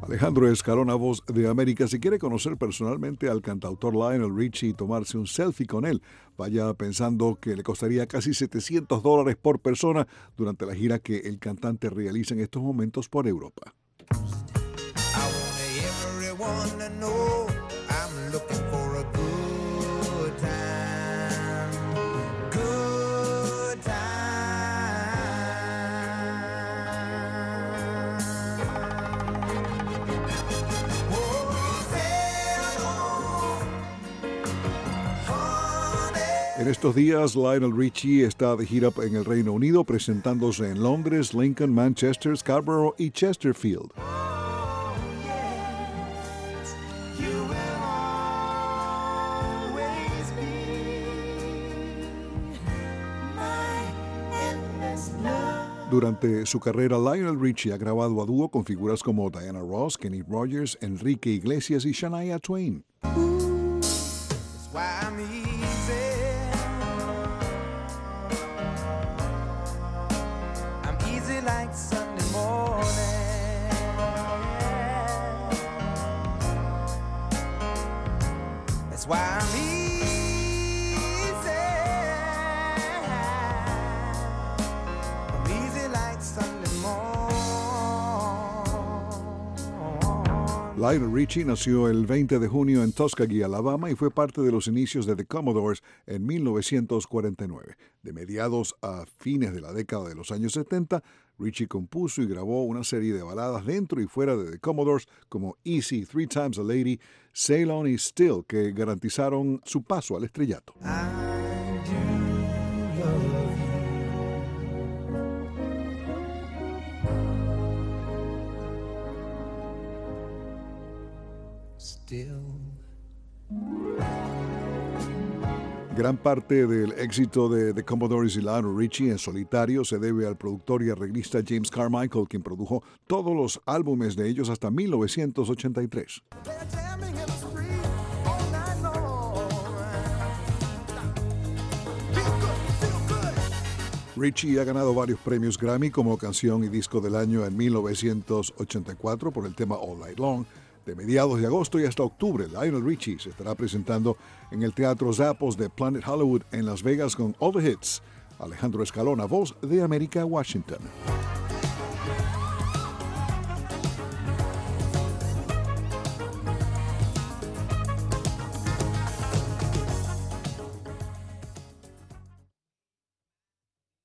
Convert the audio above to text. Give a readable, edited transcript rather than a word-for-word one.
Alejandro Escalona, Voz de América. Si quiere conocer personalmente al cantautor Lionel Richie y tomarse un selfie con él, vaya pensando que le costaría casi $700 por persona durante la gira que el cantante realiza en estos momentos por Europa. En estos días, Lionel Richie está de gira en el Reino Unido, presentándose en Londres, Lincoln, Manchester, Scarborough y Chesterfield. Durante su carrera, Lionel Richie ha grabado a dúo con figuras como Diana Ross, Kenny Rogers, Enrique Iglesias y Shania Twain. Like Sunday morning, that's why I'm easy like Sunday morning. Lionel Richie nació el 20 de junio en Tuskegee, Alabama, y fue parte de los inicios de The Commodores en 1949. De mediados a fines de la década de los años 70, Richie compuso y grabó una serie de baladas dentro y fuera de The Commodores como Easy, Three Times a Lady, Sail On y Still, que garantizaron su paso al estrellato. I do love you still. Gran parte del éxito de The Commodores y Lionel Richie en solitario se debe al productor y arreglista James Carmichael, quien produjo todos los álbumes de ellos hasta 1983. Richie ha ganado varios premios Grammy como canción y disco del año en 1984 por el tema All Night Long. De mediados de agosto y hasta octubre, Lionel Richie se estará presentando en el Teatro Zappos de Planet Hollywood en Las Vegas con All the Hits. Alejandro Escalona, Voz de América, Washington.